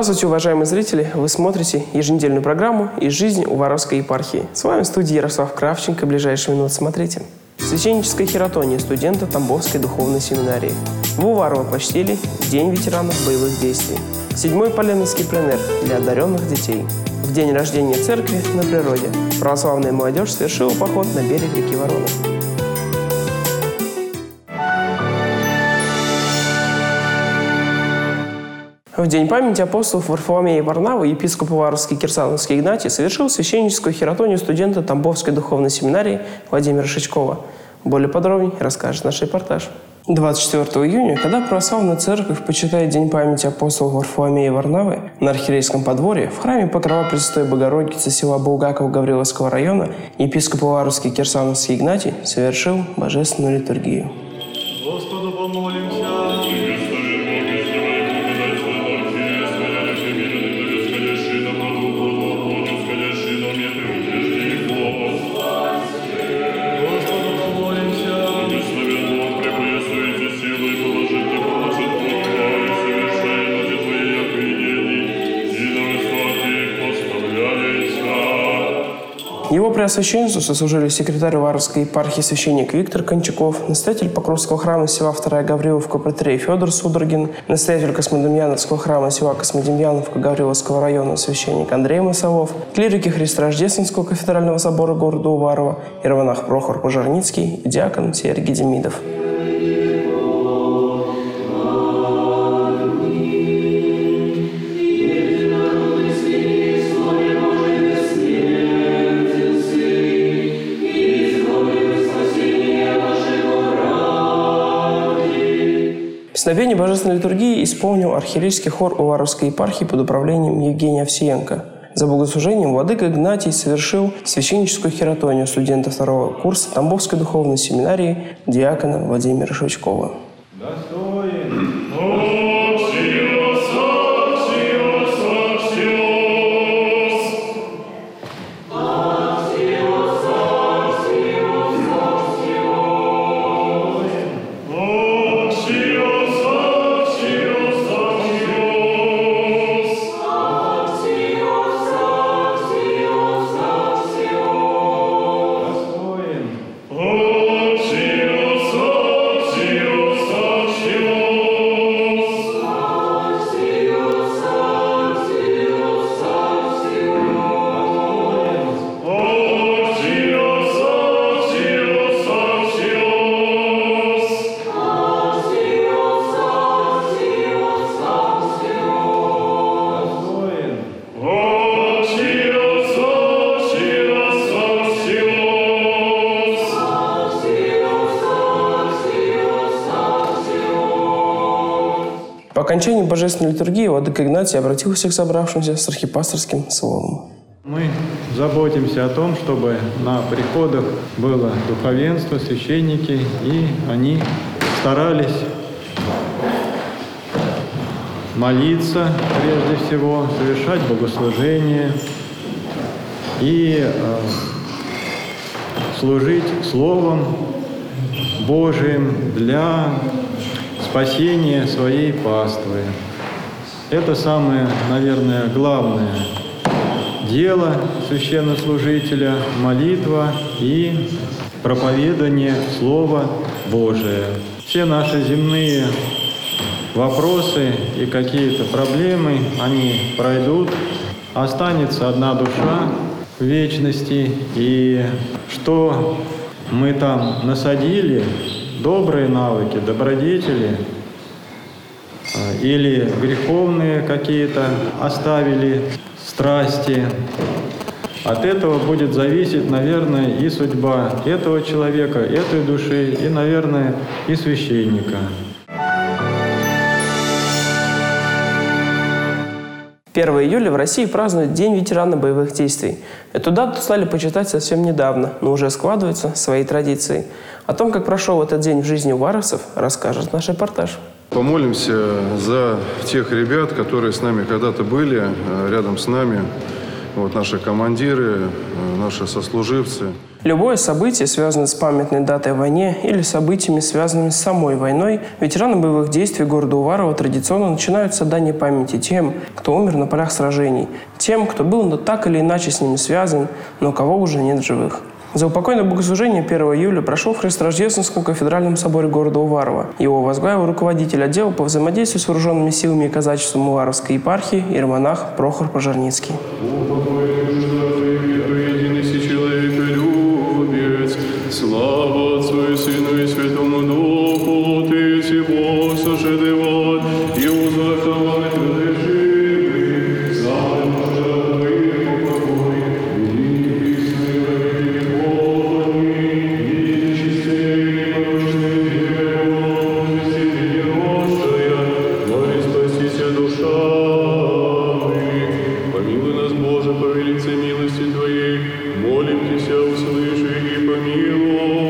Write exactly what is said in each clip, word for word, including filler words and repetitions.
Здравствуйте, уважаемые зрители! Вы смотрите еженедельную программу «Из жизни Уваровской епархии». С вами в студии Ярослав Кравченко. Ближайшие минуты смотрите. Священническая хиратония студента Тамбовской духовной семинарии. В Уварово почтили День ветеранов боевых действий. Седьмой Поленовский пленэр для одаренных детей. В день рождения церкви на природе православная молодежь совершила поход на берег реки Воронов. В день памяти апостолов Варфоломея и Варнавы епископ Уваровский Кирсановский Игнатий совершил священническую хиратонию студента Тамбовской духовной семинарии Владимира Шичкова. Более подробнее расскажет наш репортаж. двадцать четвёртого июня, когда православная церковь почитает День памяти апостолов Варфоломея и Варнавы, на архиерейском подворье в храме Покрова Пресвятой Богородицы села Булгаков Гавриловского района епископ Уваровский Кирсановский Игнатий совершил божественную литургию. Господу помолимся. Его преосвященству сослужили секретарь Уваровской епархии священник Виктор Кончаков, настоятель Покровского храма села Вторая Гавриловка протерей Федор Судоргин, настоятель Космодемьяновского храма села Космодемьяновка Гавриловского района священник Андрей Масолов, клирики Христорождественского кафедрального собора города Уварова, иеромонах Прохор Пожарницкий и диакон Сергий Демидов. Песнопение божественной литургии исполнил архиерейский хор Уваровской епархии под управлением Евгения Овсиенко. За богослужением владыка Игнатий совершил священническую хиратонию студента второго курса Тамбовской духовной семинарии диакона Владимира Шичкова. По окончании божественной литургии владыка Игнатий обратился к собравшимся с архипасторским словом. Мы заботимся о том, чтобы на приходах было духовенство, священники, и они старались молиться прежде всего, совершать богослужение и э, служить Словом Божиим для спасение своей паствы. Это самое, наверное, главное дело священнослужителя – молитва и проповедание Слова Божия. Все наши земные вопросы и какие-то проблемы, они пройдут. Останется одна душа в вечности, и что мы там насадили, добрые навыки, добродетели или греховные какие-то оставили страсти. От этого будет зависеть, наверное, и судьба этого человека, этой души, и, наверное, и священника. первого июля в России празднуют День ветерана боевых действий. Эту дату стали почитать совсем недавно, но уже складываются свои традиции. О том, как прошел этот день в жизни уваровцев, расскажет наш репортаж. Помолимся за тех ребят, которые с нами когда-то были, рядом с нами. вот, наши командиры, наши сослуживцы. Любое событие, связанное с памятной датой о войне или событиями, связанными с самой войной, ветераны боевых действий города Уварово традиционно начинают с отдания памяти тем, кто умер на полях сражений, тем, кто был но так или иначе с ними связан, но кого уже нет в живых. Заупокойное богослужение первого июля прошло в Христорождественском кафедральном соборе города Уварово. Его возглавил руководитель отдела по взаимодействию с вооруженными силами и казачеством Уваровской епархии иеромонах Прохор Пожарницкий. Слава Отцу и Сыну и Святому Духу, Ты всего сожалевать и узаховать разреши, сам пожалуй покой, великий смирай Богами, и чистей порочной верности неросшая, но и спастися душами. Помилуй нас, Боже, по велице милости Твоей, молим Тебя, услыши и помилуй.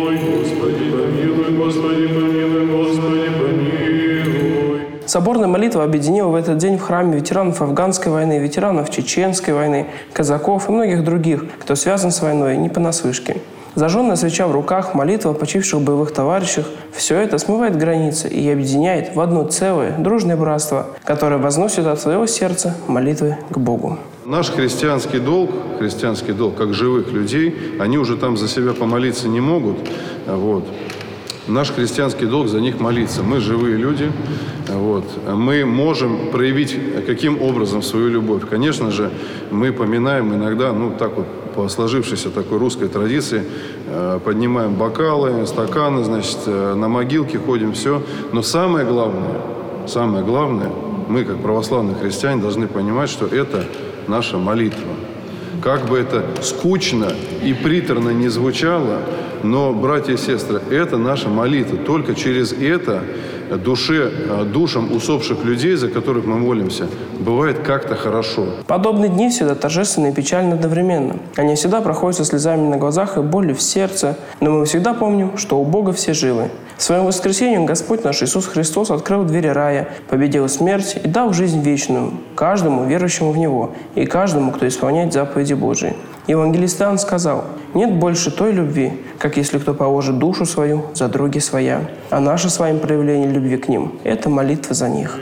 Господи, помилуй, Господи, помилуй. Соборная молитва объединила в этот день в храме ветеранов афганской войны, ветеранов чеченской войны, казаков и многих других, кто связан с войной не понаслышке. Зажженная свеча в руках, молитва о почивших боевых товарищах – все это смывает границы и объединяет в одно целое, дружное братство, которое возносит от своего сердца молитвы к Богу. Наш христианский долг, христианский долг, как живых людей, они уже там за себя помолиться не могут. Вот. Наш христианский долг за них молиться. Мы живые люди. Вот. Мы можем проявить каким образом свою любовь. Конечно же, мы поминаем иногда, ну так вот, по сложившейся такой русской традиции, поднимаем бокалы, стаканы, значит, на могилки ходим, все. Но самое главное, самое главное, мы, как православные христиане, должны понимать, что это наша молитва. Как бы это скучно и приторно не звучало, но, братья и сестры, это наша молитва. Только через это душе, душам усопших людей, за которых мы молимся, бывает как-то хорошо. Подобные дни всегда торжественны и печальны одновременно. Они всегда проходят со слезами на глазах и болью в сердце, но мы всегда помним, что у Бога все живы. В своем воскресении Господь наш Иисус Христос открыл двери рая, победил смерть и дал жизнь вечную каждому верующему в Него и каждому, кто исполняет заповеди Божии. Евангелист Иоанн сказал: «Нет больше той любви, как если кто положит душу свою за други своя». А наше с вами проявление любви к ним – это молитва за них.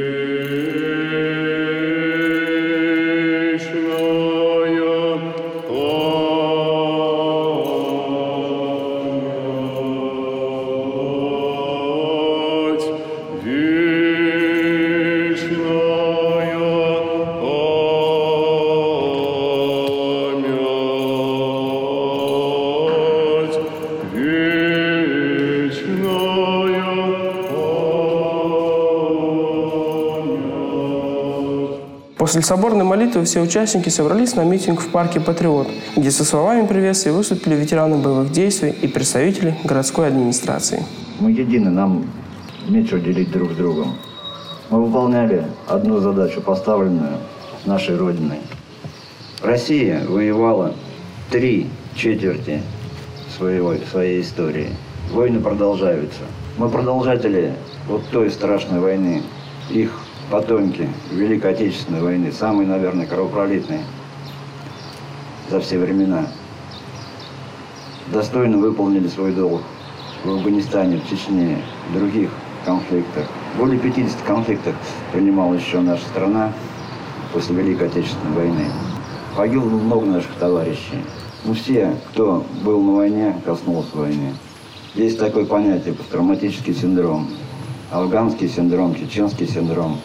После соборной молитвы все участники собрались на митинг в парке «Патриот», где со словами приветствия выступили ветераны боевых действий и представители городской администрации. Мы едины, нам нечего делить друг с другом. Мы выполняли одну задачу, поставленную нашей Родиной. Россия воевала три четверти своего, своей истории. Войны продолжаются. Мы продолжатели вот той страшной войны, их потомки Великой Отечественной войны, самой, наверное, кровопролитной за все времена. Достойно выполнили свой долг в Афганистане, в Чечне, в других конфликтах. Более пятидесяти конфликтов принимала еще наша страна после Великой Отечественной войны. Погибло много наших товарищей. Ну, все, кто был на войне, коснулся войны. Есть такое понятие — посттравматический синдром, афганский синдром, чеченский синдром.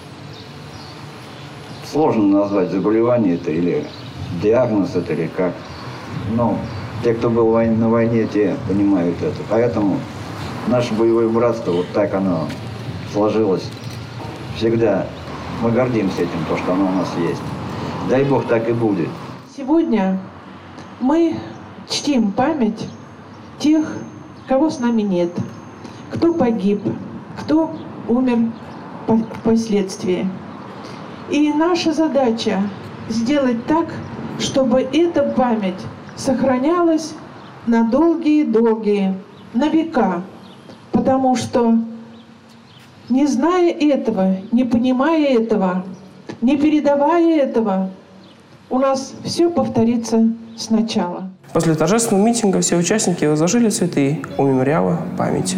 Сложно назвать, заболевание это или диагноз это, или как. Но те, кто был на войне, те понимают это. Поэтому наше боевое братство, вот так оно сложилось. Всегда мы гордимся этим, то, что оно у нас есть. Дай Бог, так и будет. Сегодня мы чтим память тех, кого с нами нет, кто погиб, кто умер впоследствии. И наша задача сделать так, чтобы эта память сохранялась на долгие-долгие, на века. Потому что, не зная этого, не понимая этого, не передавая этого, у нас все повторится сначала. После торжественного митинга все участники возложили цветы у мемориала памяти.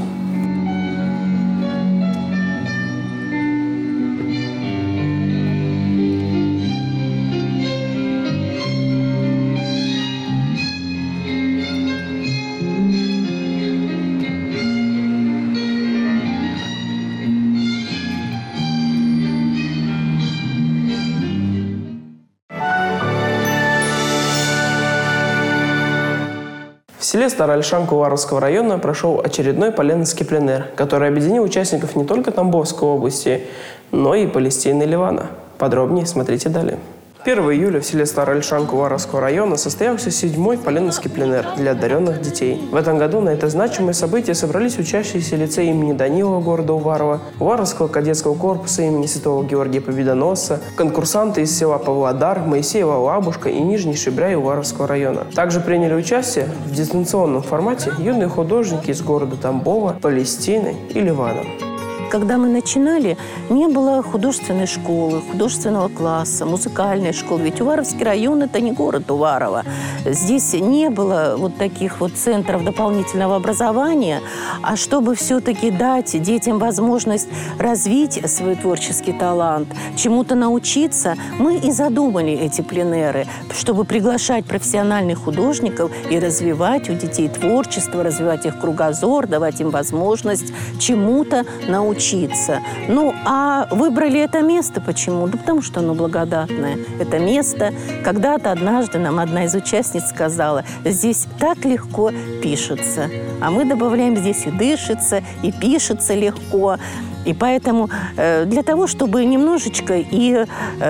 В селе Старая Ольшанка Уваровского района прошел очередной Поленовский пленэр, который объединил участников не только Тамбовской области, но и Палестины и Ливана. Подробнее смотрите далее. первого июля в селе Старая Ольшанка Уваровского района состоялся седьмой Поленовский пленэр для одаренных детей. В этом году на это значимое событие собрались учащиеся лицея имени Данилова города Уварова, Уваровского кадетского корпуса имени Святого Георгия Победоносца, конкурсанты из села Павлодар, Моисеева Лабушка и Нижний Шибряй Уваровского района. Также приняли участие в дистанционном формате юные художники из города Тамбова, Палестины и Ливана. Когда мы начинали, не было художественной школы, художественного класса, музыкальной школы. Ведь Уваровский район – это не город Уварово. Здесь не было вот таких вот центров дополнительного образования. А чтобы все-таки дать детям возможность развить свой творческий талант, чему-то научиться, мы и задумали эти пленэры, чтобы приглашать профессиональных художников и развивать у детей творчество, развивать их кругозор, давать им возможность чему-то научиться. Учиться. Ну, а выбрали это место почему? Да потому что оно благодатное. Это место. Когда-то однажды нам одна из участниц сказала, здесь так легко пишется. А мы добавляем, здесь и дышится, и пишется легко. И поэтому э, для того, чтобы немножечко и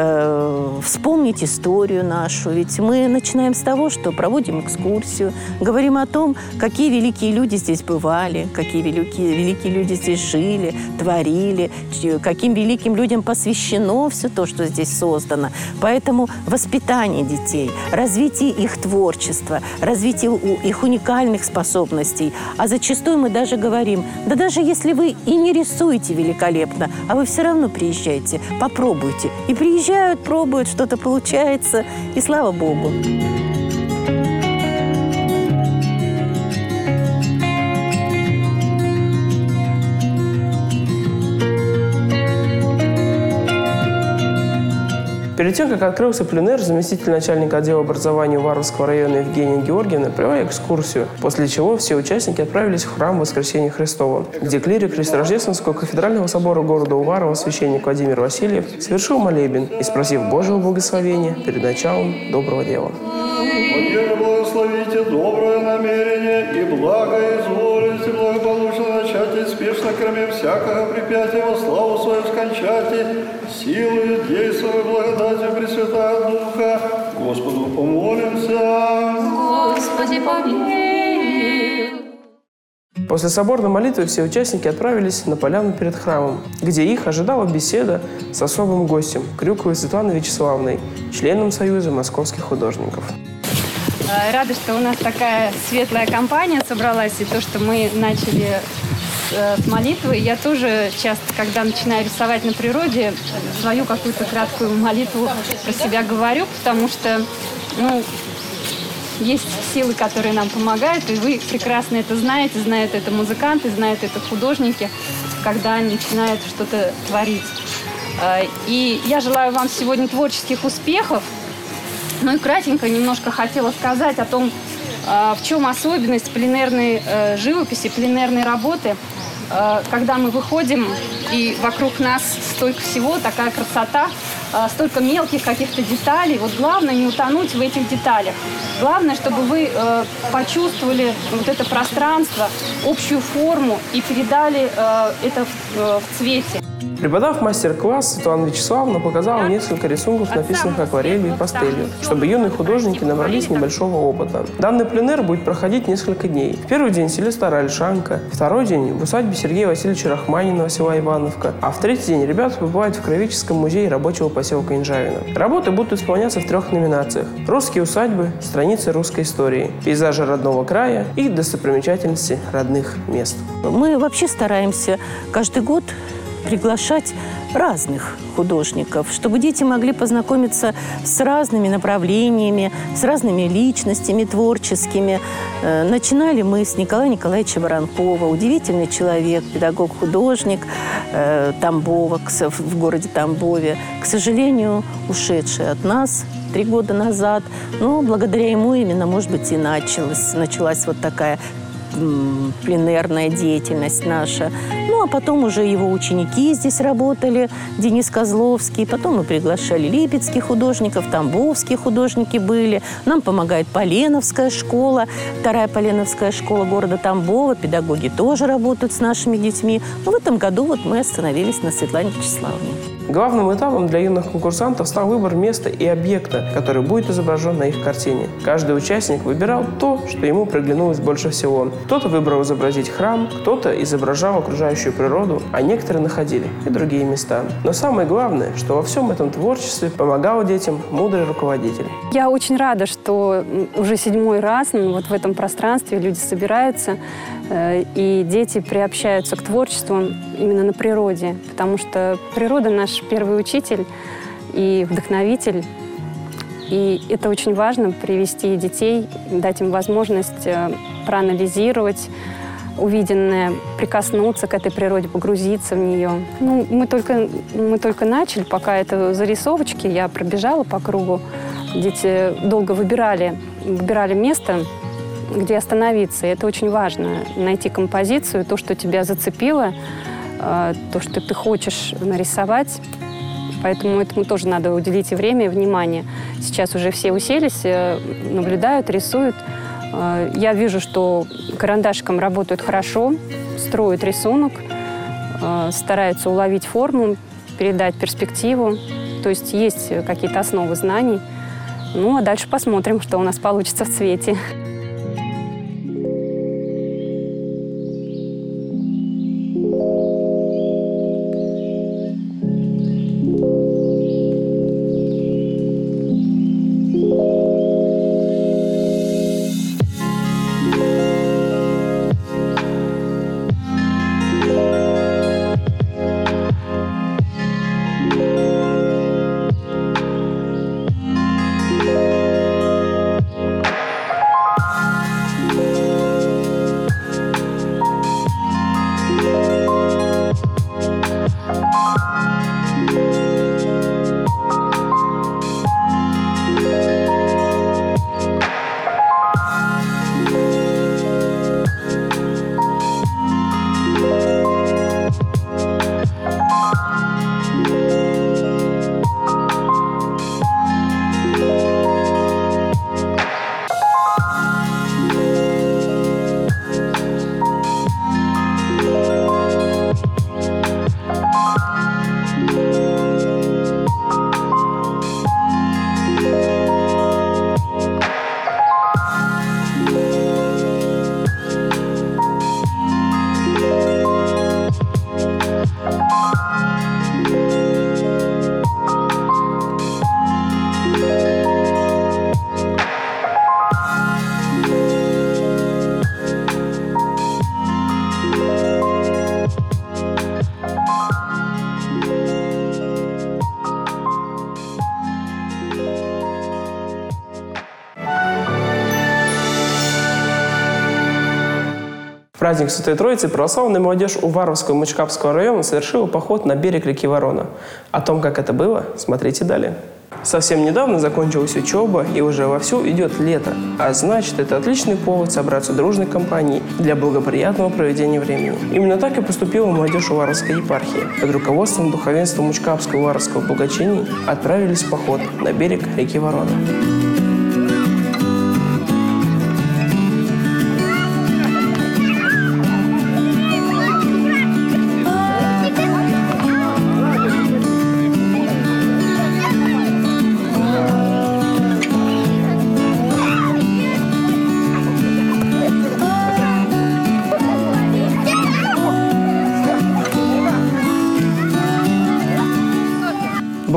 э, вспомнить историю нашу, ведь мы начинаем с того, что проводим экскурсию, говорим о том, какие великие люди здесь бывали, какие великие, великие люди здесь жили, творили, каким великим людям посвящено все то, что здесь создано. Поэтому воспитание детей, развитие их творчества, развитие их уникальных способностей. А зачастую мы даже говорим, да даже если вы и не рисуете великолепно, а вы все равно приезжайте, попробуйте. И приезжают, пробуют, что-то получается, и слава Богу. Перед тем, как открылся пленэр, заместитель начальника отдела образования Уваровского района Евгения Георгиевна провела экскурсию, после чего все участники отправились в храм Воскресения Христова, где клирик Рождественского кафедрального собора города Уварова священник Владимир Васильев совершил молебен и, спросив Божьего благословения перед началом доброго дела. Владимир, благословите доброе намерение и благо изволите благополучно начать и спешно, кроме всякого препятия, во славу свою скончати, силою действия благодати Пресвятая Духа. Господу помолимся. Господи, помилуй. После соборной молитвы все участники отправились на поляну перед храмом, где их ожидала беседа с особым гостем – Крюковой Светланой Вячеславовной, членом Союза московских художников. Рада, что у нас такая светлая компания собралась, и то, что мы начали с молитвы. Я тоже часто, когда начинаю рисовать на природе, свою какую-то краткую молитву про себя говорю, потому что, ну, есть силы, которые нам помогают, и вы прекрасно это знаете, знают это музыканты, знают это художники, когда они начинают что-то творить. И я желаю вам сегодня творческих успехов. Ну и кратенько немножко хотела сказать о том, в чем особенность пленэрной живописи, пленэрной работы. Когда мы выходим, и вокруг нас столько всего, такая красота, столько мелких каких-то деталей. Вот главное не утонуть в этих деталях. Главное, чтобы вы почувствовали вот это пространство, общую форму и передали это в цвете. Преподав мастер-класс, Светлана Вячеславовна показала несколько рисунков, написанных акварелью и пастелью, чтобы юные художники набрались небольшого опыта. Данный пленэр будет проходить несколько дней. В первый день в селе Старая Ольшанка, второй день в усадьбе Сергея Васильевича Рахманинова, села Ивановка, а в третий день ребята побывают в Краеведческом музее рабочего поселка Инжавино. Работы будут исполняться в трех номинациях: русские усадьбы, страницы русской истории, пейзажи родного края и достопримечательности родных мест. Мы вообще стараемся каждый год приглашать разных художников, чтобы дети могли познакомиться с разными направлениями, с разными личностями творческими. Начинали мы с Николая Николаевича Воронкова, удивительный человек, педагог-художник Тамбова, в городе Тамбове, к сожалению, ушедший от нас три года назад. Но благодаря ему именно, может быть, и началась, началась вот такая пленерная деятельность наша. Ну, а потом уже его ученики здесь работали, Денис Козловский. Потом мы приглашали липецких художников, тамбовские художники были. Нам помогает Поленовская школа, вторая Поленовская школа города Тамбова. Педагоги тоже работают с нашими детьми. Но в этом году вот мы остановились на Светлане Вячеславовне. Главным этапом для юных конкурсантов стал выбор места и объекта, который будет изображен на их картине. Каждый участник выбирал то, что ему приглянулось больше всего. Кто-то выбрал изобразить храм, кто-то изображал окружающую природу, а некоторые находили и другие места. Но самое главное, что во всем этом творчестве помогал детям мудрый руководитель. Я очень рада, что уже седьмой раз вот в этом пространстве люди собираются, и дети приобщаются к творчеству именно на природе, потому что природа наш первый учитель и вдохновитель. И это очень важно — привести детей, дать им возможность проанализировать увиденное, прикоснуться к этой природе, погрузиться в нее. Ну, мы только, мы только начали, пока это зарисовочки, я пробежала по кругу. Дети долго выбирали, выбирали место, где остановиться. И это очень важно — найти композицию, то, что тебя зацепило, то, что ты хочешь нарисовать. Поэтому этому тоже надо уделить и время, и внимание. Сейчас уже все уселись, наблюдают, рисуют. Я вижу, что карандашиком работают хорошо, строят рисунок, стараются уловить форму, передать перспективу. То есть есть какие-то основы знаний. Ну, а дальше посмотрим, что у нас получится в цвете. В праздник Святой Троицы православная молодежь Уваровского и Мочкапского района совершила поход на берег реки Ворона. О том, как это было, смотрите далее. Совсем недавно закончилась учеба, и уже вовсю идет лето. А значит, это отличный повод собраться дружной компанией для благоприятного проведения времени. Именно так и поступила молодежь Уваровской епархии. Под руководством духовенства Мочкапского и Уваровского благочиний отправились в поход на берег реки Ворона.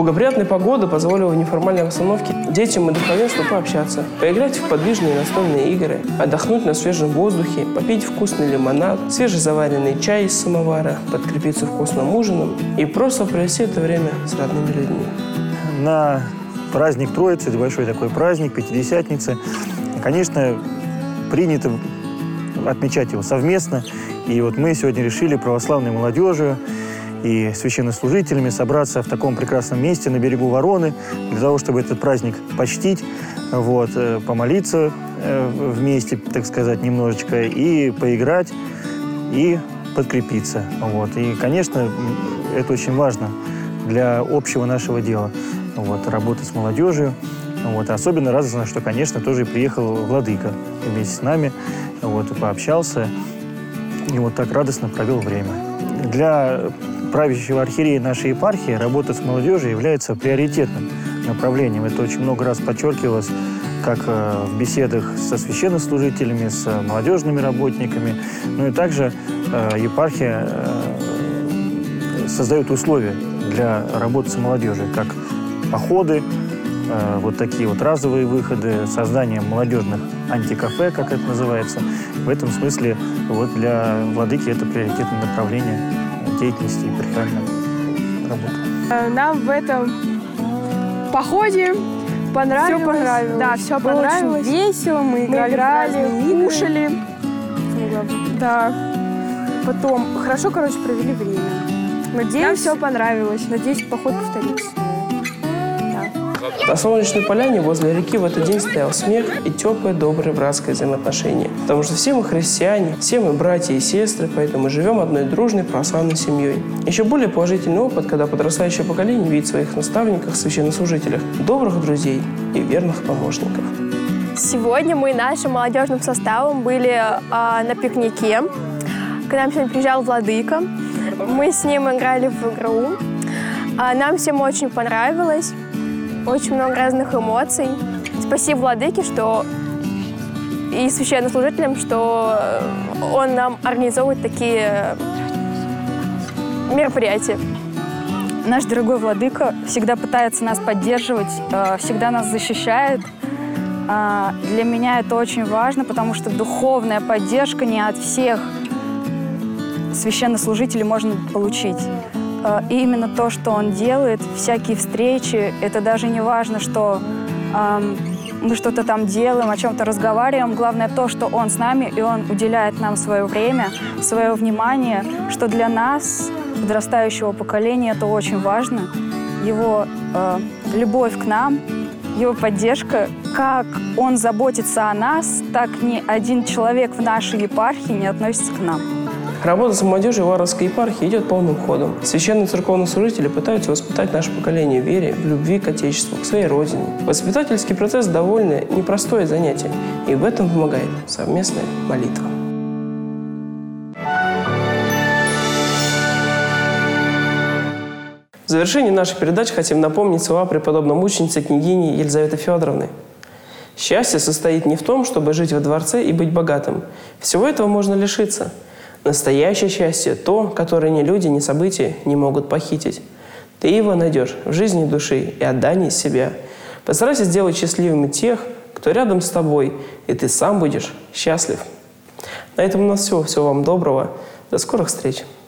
Благоприятная погода позволила в неформальной обстановке детям и духовенству пообщаться, поиграть в подвижные настольные игры, отдохнуть на свежем воздухе, попить вкусный лимонад, свежезаваренный чай из самовара, подкрепиться вкусным ужином и просто провести это время с родными людьми. На праздник Троицы, это большой такой праздник, Пятидесятницы, конечно, принято отмечать его совместно. И вот мы сегодня решили православной молодежью и священнослужителями собраться в таком прекрасном месте на берегу Вороны, для того, чтобы этот праздник почтить, вот, помолиться вместе, так сказать, немножечко, и поиграть, и подкрепиться. Вот. И, конечно, это очень важно для общего нашего дела, вот, работать с молодежью. Вот. Особенно радостно, что, конечно, тоже приехал владыка вместе с нами, вот, и пообщался, и вот так радостно провел время. Для правящего архиерея нашей епархии работа с молодежью является приоритетным направлением. Это очень много раз подчеркивалось как в беседах со священнослужителями, с молодежными работниками. Ну и также епархия создает условия для работы с молодежью, как походы, вот такие вот разовые выходы, создание молодежных антикафе, как это называется. В этом смысле вот для владыки это приоритетное направление деятельности и епархиальной работы. Нам в этом походе понравилось. Все понравилось. Да, все было понравилось. Очень весело, мы играли, мы играли кушали. Да. Потом хорошо, короче, провели время. Надеюсь, нам все понравилось. Надеюсь, поход повторится. На солнечной поляне возле реки в этот день стоял смех и теплое, доброе, братское взаимоотношение. Потому что все мы христиане, все мы братья и сестры, поэтому живем одной дружной православной семьей. Еще более положительный опыт, когда подрастающее поколение видит в своих наставниках, священнослужителях, добрых друзей и верных помощников. Сегодня мы нашим молодежным составом были а, на пикнике. К нам сегодня приезжал владыка. Мы с ним играли в игру. А, нам всем очень понравилось. Очень много разных эмоций. Спасибо владыке, что и священнослужителям, что он нам организовывает такие мероприятия. Наш дорогой владыка всегда пытается нас поддерживать, всегда нас защищает. Для меня это очень важно, потому что духовная поддержка не от всех священнослужителей можно получить. И именно то, что он делает, всякие встречи, это даже не важно, что э, мы что-то там делаем, о чем-то разговариваем. Главное то, что он с нами, и он уделяет нам свое время, свое внимание, что для нас, подрастающего поколения, это очень важно. Его э, любовь к нам, его поддержка, как он заботится о нас, так ни один человек в нашей епархии не относится к нам. Работа с молодежью Варовской епархии идет полным ходом. Священные церковные служители пытаются воспитать наше поколение в вере, в любви к Отечеству, к своей родине. Воспитательский процесс довольно непростое занятие, и в этом помогает совместная молитва. В завершении нашей передачи хотим напомнить слова преподобной мученицы княгини Елизаветы Федоровны. Счастье состоит не в том, чтобы жить во дворце и быть богатым. Всего этого можно лишиться. Настоящее счастье – то, которое ни люди, ни события не могут похитить. Ты его найдешь в жизни души и отдании себя. Постарайся сделать счастливыми тех, кто рядом с тобой, и ты сам будешь счастлив. На этом у нас все. Всего вам доброго. До скорых встреч.